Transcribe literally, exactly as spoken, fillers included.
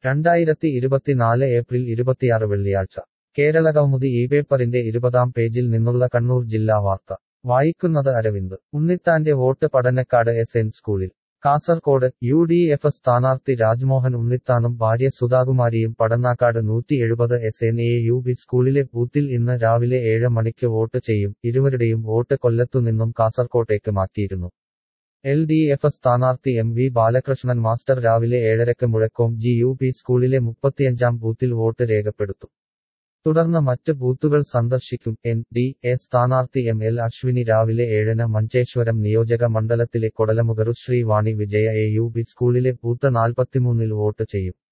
രണ്ടായിരത്തി ഇരുപത്തിനാല് ഏപ്രിൽ ഇരുപത്തിയാറ് വെള്ളിയാഴ്ച കേരളകൗമുദി ഈ പേപ്പറിന്റെ ഇരുപതാം പേജിൽ നിന്നുള്ള കണ്ണൂർ ജില്ലാ വാർത്ത വായിക്കുന്നത് അരവിന്ദ് ഉണ്ണിത്താന്റെ വോട്ട് പടന്നക്കാട് എസ് എൻ സ്കൂളിൽ കാസർകോട് യു ഡി എഫ് സ്ഥാനാർത്ഥി രാജ്മോഹൻ ഉണ്ണിത്താനും ഭാര്യ സുധാകുമാരിയും പടന്നക്കാട് നൂറ്റി എഴുപത് S N A U B സ്കൂളിലെ ബൂത്തിൽ ഇന്ന് രാവിലെ ഏഴ് മണിക്ക് വോട്ട് ചെയ്യും ഇരുവരുടെയും വോട്ട് കൊല്ലത്തുനിന്നും കാസർകോട്ടേക്ക് മാറ്റിയിരുന്നു എൽ ഡി എഫ് സ്ഥാനാർത്ഥി എം വി ബാലകൃഷ്ണൻ മാസ്റ്റർ രാവിലെ ഏഴരക്ക് മുഴക്കോം ജി യു പി സ്കൂളിലെ മുപ്പത്തിയഞ്ചാം ബൂത്തിൽ വോട്ട് രേഖപ്പെടുത്തും തുടർന്ന് മറ്റ് ബൂത്തുകൾ സന്ദർശിക്കും എൻ ഡി എ സ്ഥാനാർത്ഥി എം എൽ അശ്വിനി രാവിലെ ഏഴിന് മഞ്ചേശ്വരം നിയോജക മണ്ഡലത്തിലെ Kodalamogaru Sri Vani Vijaya A U B സ്കൂളിലെ ബൂത്ത് നാൽപ്പത്തിമൂന്നിൽ വോട്ട് ചെയ്യും